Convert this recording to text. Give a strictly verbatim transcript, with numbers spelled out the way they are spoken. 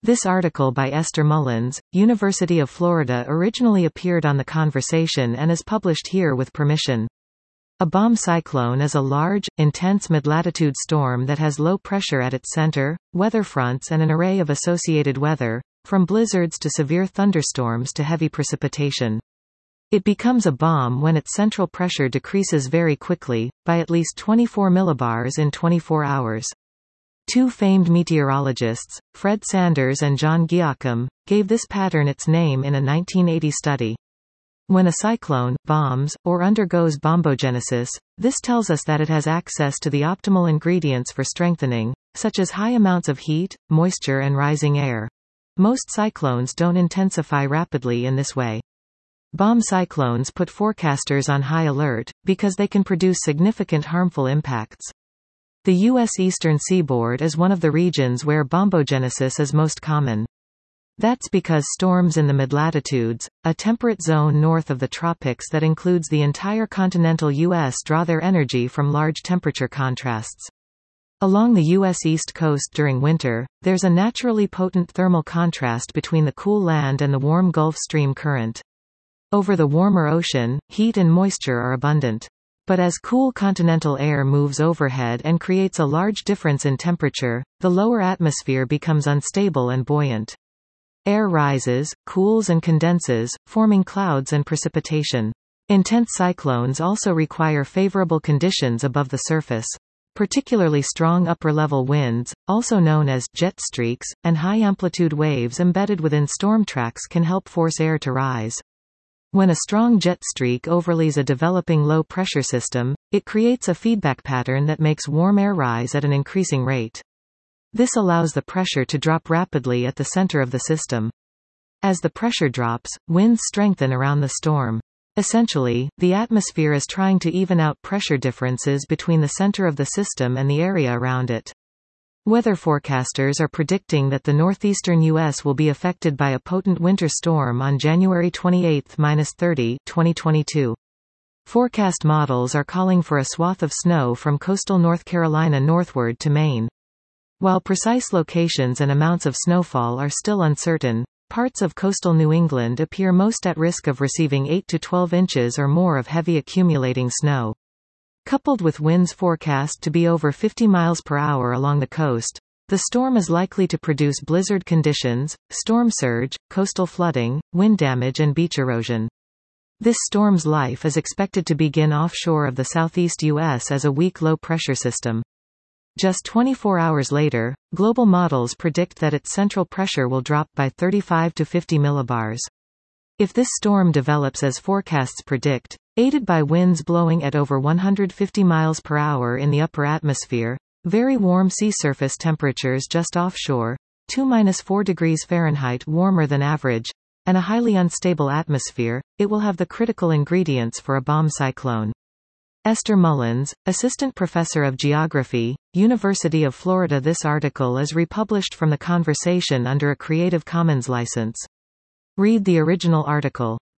This article by Esther Mullins, University of Florida originally appeared on The Conversation and is published here with permission. A bomb cyclone is a large, intense mid-latitude storm that has low pressure at its center, weather fronts and an array of associated weather, from blizzards to severe thunderstorms to heavy precipitation. It becomes a bomb when its central pressure decreases very quickly, by at least twenty-four millibars in twenty-four hours. Two famed meteorologists, Fred Sanders and John Giacomo, gave this pattern its name in a nineteen eighty study. When a cyclone bombs, or undergoes bombogenesis, this tells us that it has access to the optimal ingredients for strengthening, such as high amounts of heat, moisture and rising air. Most cyclones don't intensify rapidly in this way. Bomb cyclones put forecasters on high alert, because they can produce significant harmful impacts. The U S eastern seaboard is one of the regions where bombogenesis is most common. That's because storms in the mid-latitudes, a temperate zone north of the tropics that includes the entire continental U S, draw their energy from large temperature contrasts. Along the U S East Coast during winter, there's a naturally potent thermal contrast between the cool land and the warm Gulf Stream current. Over the warmer ocean, heat and moisture are abundant. But as cool continental air moves overhead and creates a large difference in temperature, the lower atmosphere becomes unstable and buoyant. Air rises, cools and condenses, forming clouds and precipitation. Intense cyclones also require favorable conditions above the surface. Particularly strong upper-level winds, also known as jet streaks, and high-amplitude waves embedded within storm tracks can help force air to rise. When a strong jet streak overlays a developing low-pressure system, it creates a feedback pattern that makes warm air rise at an increasing rate. This allows the pressure to drop rapidly at the center of the system. As the pressure drops, winds strengthen around the storm. Essentially, the atmosphere is trying to even out pressure differences between the center of the system and the area around it. Weather forecasters are predicting that the northeastern U S will be affected by a potent winter storm on January twenty-eighth to thirtieth, twenty twenty-two. Forecast models are calling for a swath of snow from coastal North Carolina northward to Maine. While precise locations and amounts of snowfall are still uncertain, parts of coastal New England appear most at risk of receiving eight to twelve inches or more of heavy accumulating snow. Coupled with winds forecast to be over fifty miles per hour along the coast, the storm is likely to produce blizzard conditions, storm surge, coastal flooding, wind damage and beach erosion. This storm's life is expected to begin offshore of the southeast U S as a weak low-pressure system. Just twenty-four hours later, global models predict that its central pressure will drop by thirty-five to fifty millibars. If this storm develops as forecasts predict, aided by winds blowing at over one hundred fifty miles per hour in the upper atmosphere, very warm sea surface temperatures just offshore, two to four degrees Fahrenheit warmer than average, and a highly unstable atmosphere, it will have the critical ingredients for a bomb cyclone. Esther Mullins, Assistant Professor of Geography, University of Florida. This article is republished from The Conversation under a Creative Commons license. Read the original article.